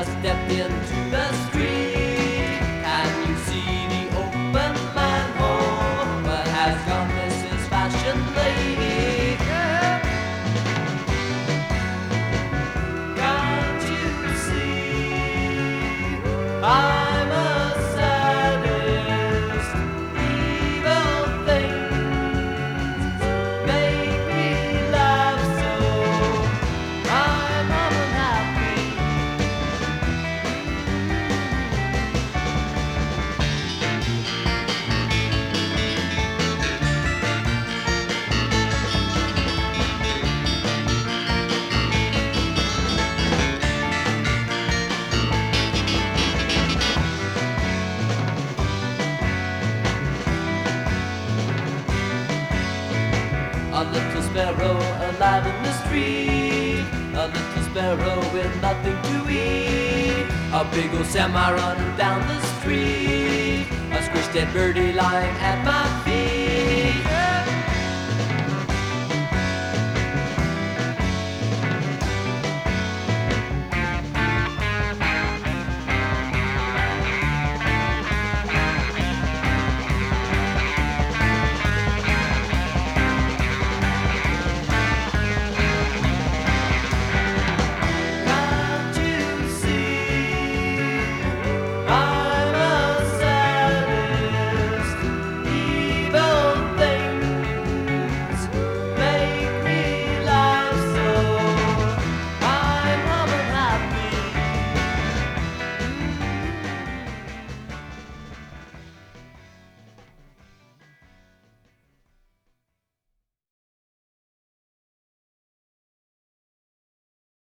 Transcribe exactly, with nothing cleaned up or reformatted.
just stepped into the street. Can you see the open manhole? What has gone Missus Fashion Lady? Can't you see I'm a sadist? Evil things make me laugh so. I'm unhappy. A little sparrow alive in the street, a little sparrow with nothing to eat. A big old samurai running down the street, a squished dead birdie lying at my feet.